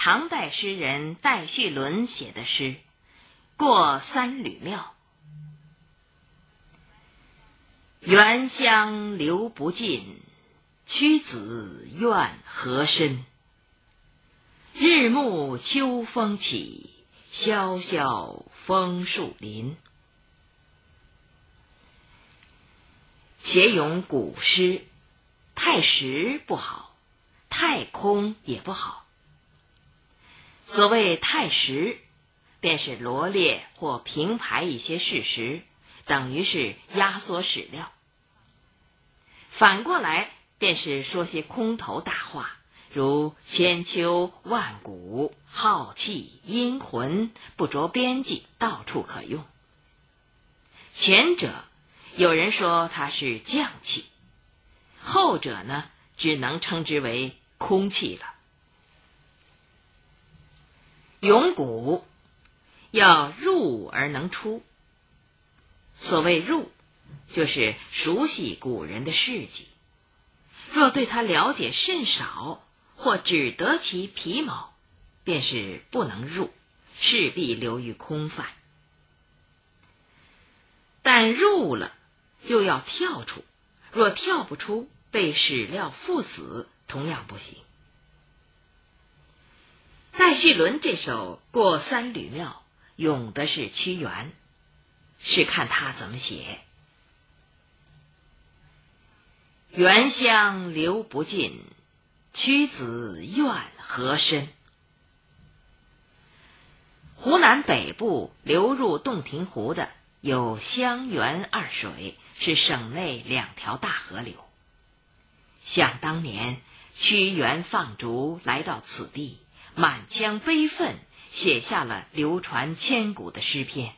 唐代诗人戴绪伦写的诗《过三闾庙》。原乡流不尽，屈子怨何深？日暮秋风起，萧萧枫树林。写咏古诗，太实不好，太空也不好。所谓太实，便是罗列或平排一些事实，等于是压缩史料。反过来，便是说些空头大话，如千秋万古，浩气阴魂，不着边际，到处可用。前者有人说它是匠气，后者呢，只能称之为空气了。咏古要入而能出，所谓入，就是熟悉古人的事迹，若对他了解甚少，或只得其皮毛，便是不能入，势必流于空泛。但入了又要跳出，若跳不出，被史料缚死，同样不行。戴绪伦这首《过三闾庙》咏的是屈原，是看他怎么写。原乡流不尽，屈子怨何深？湖南北部流入洞庭湖的有湘源二水，是省内2条大河流。想当年屈原放逐来到此地，满腔悲愤，写下了流传千古的诗篇。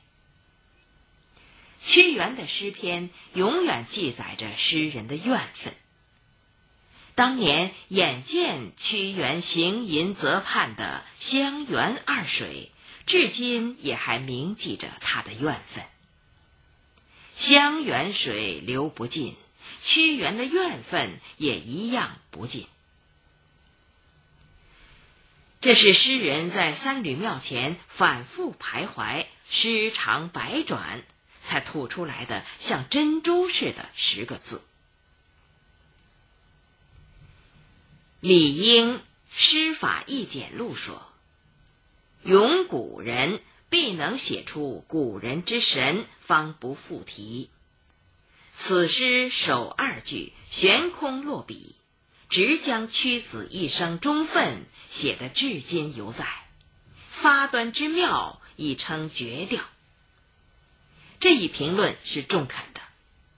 屈原的诗篇永远记载着诗人的怨愤。当年眼见屈原行吟责叛的湘源二水，至今也还铭记着他的怨愤。湘源水流不尽，屈原的怨愤也一样不尽。这是诗人在三闾庙前反复徘徊，诗长百转，才吐出来的像珍珠似的10个字。李英《诗法意简录》说，咏古人必能写出古人之神，方不复题。此诗首2句悬空落笔，直将屈子一生忠愤写得至今犹在，发端之妙，已成绝调。这一评论是中肯的。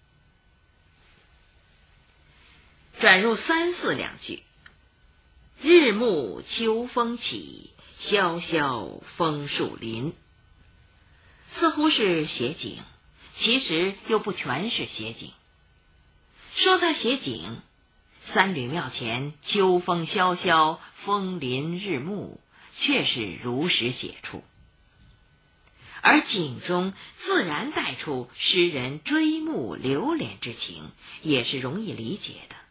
转入3、4两句，日暮秋风起，萧萧枫树林，似乎是写景，其实又不全是写景。说他写景，三闾庙前秋风萧萧，枫林日暮，确是如实写出。而景中自然带出诗人追慕留恋之情，也是容易理解的。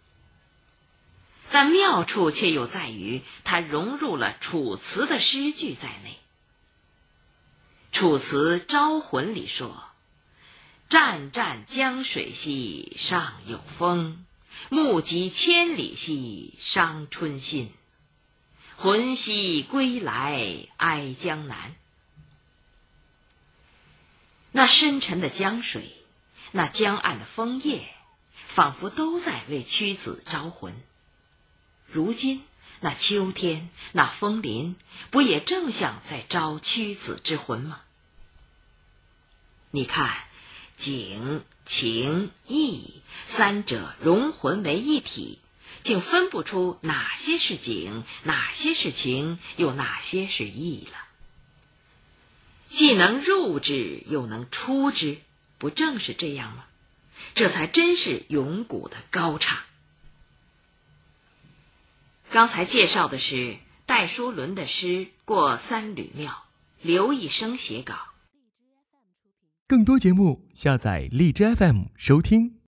但妙处却又在于它融入了楚辞的诗句在内。楚辞《招魂》里说，湛湛江水兮上有风，目极千里兮伤春心，魂兮归来哀江南。那深沉的江水，那江岸的枫叶，仿佛都在为屈子招魂。如今那秋天，那枫林，不也正像在招屈子之魂吗？你看，景、情、意3者融魂为一体，竟分不出哪些是景，哪些是情，又哪些是意了。既能入之，又能出之，不正是这样吗？这才真是咏古的高唱。刚才介绍的是戴叔伦的诗《过三闾庙》，刘一生写稿。 更多节目下载荔枝 FM 收听。